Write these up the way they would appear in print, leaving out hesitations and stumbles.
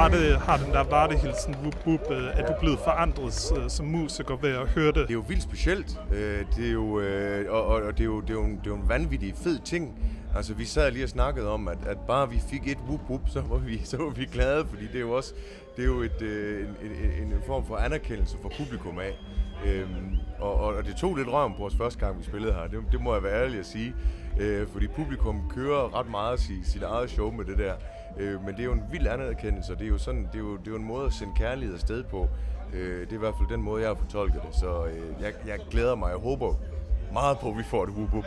har den der Varde-hilsen, Wup Wup, er du blevet forandret som musiker ved at høre det? Det er jo vildt specielt. Det er jo en vanvittig fed ting. Altså, vi sad lige og snakkede om, at bare vi fik et Wup Wup, så var vi glade, fordi det er jo en form for anerkendelse for publikum af. Og det tog lidt røven på os første gang, vi spillede her. Det må jeg være ærlig at sige. Fordi publikum kører ret meget sit eget show med det der. Men det er jo en vild anerkendelse, og det er jo en måde at sende kærlighed afsted på. Det er i hvert fald den måde, jeg har fortolket det. Så jeg glæder mig. Jeg håber meget på, at vi får det Wup Wup.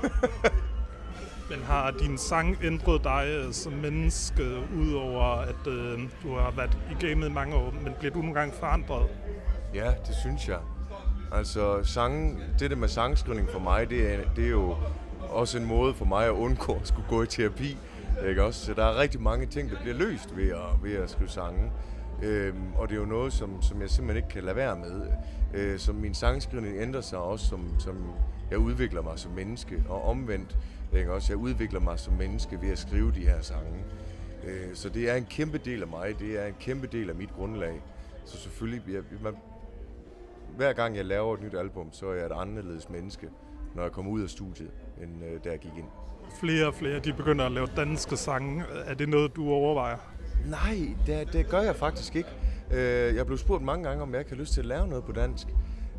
Men har din sang ændret dig som menneske, udover at du har været i gamet i mange år, men bliver du nogle gange forandret? Ja, det synes jeg. Altså, det med sangskrivning for mig, det er jo også en måde for mig at undgå at skulle gå i terapi. Ikke også? Så der er rigtig mange ting, der bliver løst ved at skrive sange. Og det er jo noget, som jeg simpelthen ikke kan lade være med. Så min sangskrivning ændrer sig også, som jeg udvikler mig som menneske, og omvendt. Ikke også? Jeg udvikler mig som menneske ved at skrive de her sange. Så det er en kæmpe del af mig, det er en kæmpe del af mit grundlag. Så selvfølgelig, hver gang jeg laver et nyt album, så er jeg et anderledes menneske, når jeg kommer ud af studiet, end da jeg gik ind. Flere og flere, de begynder at lave danske sange. Er det noget, du overvejer? Nej, det gør jeg faktisk ikke. Jeg blev spurgt mange gange, om jeg ikke har lyst til at lave noget på dansk.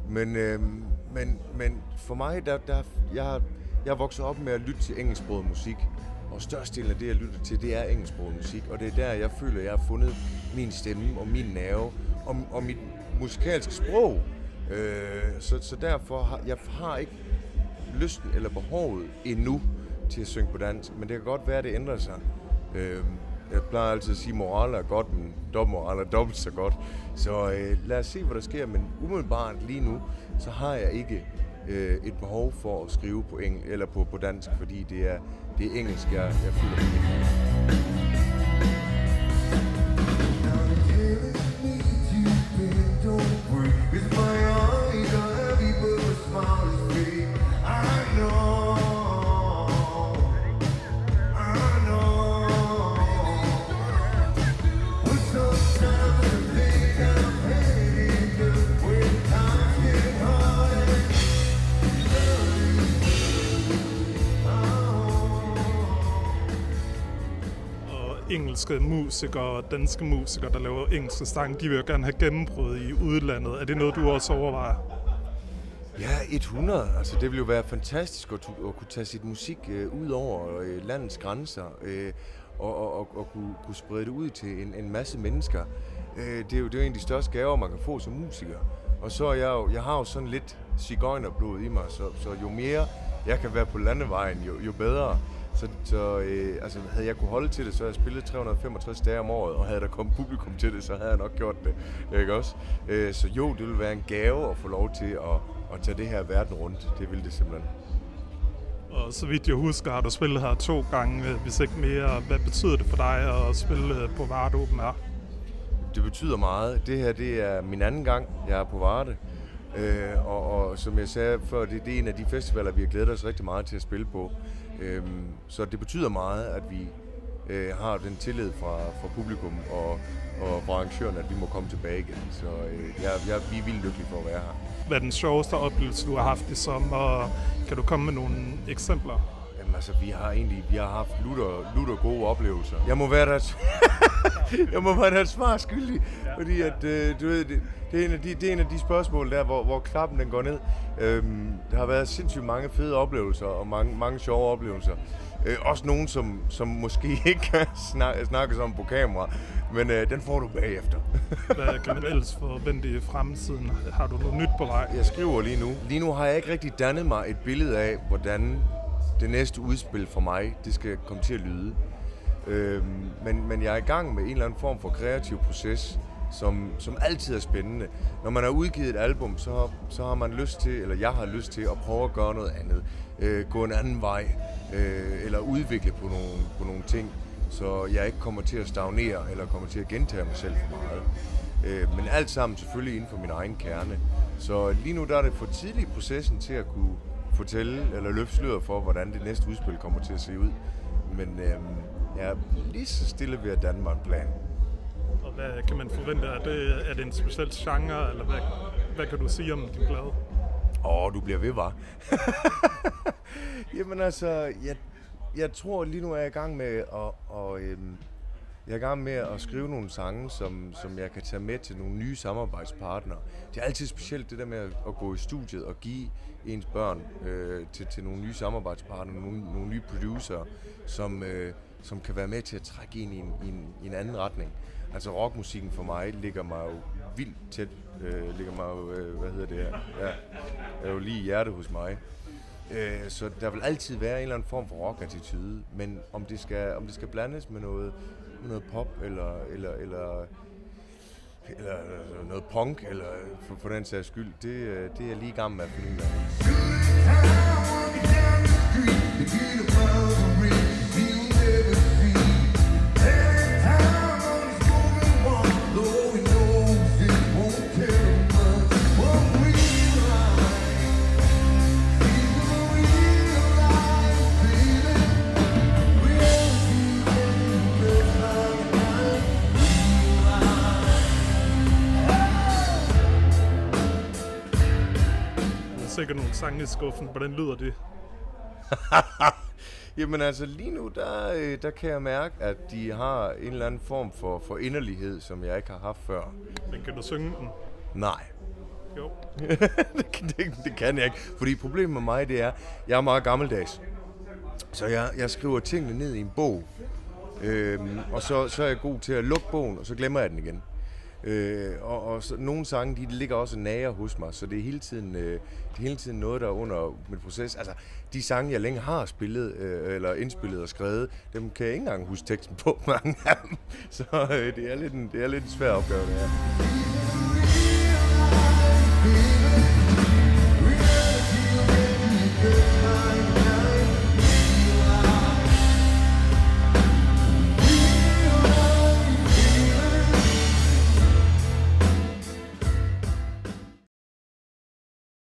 Men for mig, jeg er vokset op med at lytte til engelsksproget musik. Og størstedelen af det, jeg lytter til, det er engelsksproget musik. Og det er der, jeg føler, jeg har fundet min stemme og min nerve og mit musikalske sprog. Så derfor jeg har ikke lysten eller behovet endnu til at synge på dansk. Men det kan godt være, at det ændrer sig. Jeg plejer altid at sige, at moral er godt, men dobbeltmoral er dobbelt så godt. Så lad os se, hvad der sker. Men umiddelbart lige nu, så har jeg ikke et behov for at skrive på eller på dansk, fordi det er engelsk, jeg føler mig. Engelske musikere og danske musikere, der laver engelske sange, de vil jo gerne have gennembrud i udlandet. Er det noget, du også overvejer? Ja, 100. Altså, det vil jo være fantastisk at kunne tage sit musik ud over landets grænser og kunne sprede det ud til en masse mennesker. Det er jo en af de største gaver, man kan få som musiker. Og så jeg har jo sådan lidt sigøjnerblod i mig, så jo mere jeg kan være på landevejen, jo bedre. Altså, havde jeg kunne holde til det, så havde jeg spillet 365 dage om året, og havde der kommet publikum til det, så havde jeg nok gjort det, ikke også? Så jo, det ville være en gave at få lov til at tage det her verden rundt. Det ville det simpelthen. Og så vidt jeg husker, har du spillet her 2 gange, hvis ikke mere. Hvad betyder det for dig at spille på Varde Open Air? Det betyder meget. Det her, det er min anden gang, jeg er på Varde. Og som jeg sagde før, det er en af de festivaler, vi har glædet os rigtig meget til at spille på. Så det betyder meget, at vi har den tillid fra publikum og fra arrangøren, at vi må komme tilbage igen. Så vi er vildt lykkelige for at være her. Hvad er den sjoveste oplevelse, du har haft i sommer? Kan du komme med nogle eksempler? Jamen altså, vi har haft lutter gode oplevelser. Jeg må være deres svar skyldig, fordi at, du ved, det er en af de spørgsmål der, hvor knappen den går ned. Der har været sindssygt mange fede oplevelser og mange sjove oplevelser. Også nogen, som måske ikke kan snakkes om på kamera, men den får du bagefter. Hvad kan man ellers forvente i fremtiden? Har du noget nyt på vej? Jeg skriver lige nu. Lige nu har jeg ikke rigtig dannet mig et billede af, hvordan det næste udspil for mig, det skal komme til at lyde. Men jeg er i gang med en eller anden form for kreativ proces, som altid er spændende. Når man har udgivet et album, så har man lyst til, eller jeg har lyst til at prøve at gøre noget andet. Gå en anden vej, eller udvikle på nogle ting, så jeg ikke kommer til at stagnere, eller kommer til at gentage mig selv for meget. Men alt sammen selvfølgelig inden for min egen kerne. Så lige nu der er det for tidligt i processen til at kunne fortælle eller løfte sløret for, hvordan det næste udspil kommer til at se ud. Men jeg er lige så stille ved at danne mig en plan. Og Hvad kan man forvente? Er det en speciel genre, eller hvad kan du sige om din plade? Du bliver ved, hva'? Jamen altså, jeg tror lige nu er jeg i gang med jeg er i gang med at skrive nogle sange, som jeg kan tage med til nogle nye samarbejdspartnere. Det er altid specielt det der med at gå i studiet og give ens børn til nogle nye samarbejdspartnere, nogle nye producer, som kan være med til at trække ind i en anden retning. Altså rockmusikken for mig ligger mig jo vildt tæt, ligger mig jo, er jo lige i hjertet hos mig. Så der vil altid være en eller anden form for rock-attitude, men om det skal blandes med noget pop eller noget punk eller for den sags skyld, det er jeg lige i gang med at finde ud af. Sikkert nogle sange i skuffen. Hvordan lyder det? Jamen altså lige nu, der kan jeg mærke, at de har en eller anden form for inderlighed, som jeg ikke har haft før. Men kan du synge den? Nej. Jo. det kan jeg ikke. Fordi problemet med mig, det er, jeg er meget gammeldags. Så jeg skriver tingene ned i en bog. Og så er jeg god til at lukke bogen, og så glemmer jeg den igen. Og så, nogle sange, de ligger også nager hos mig, så det er hele tiden noget, der er under mit proces. Altså, de sange, jeg længe har spillet, eller indspillet og skrevet, dem kan jeg ikke engang huske teksten på, mange af dem. Så det er lidt en svær opgave, det her.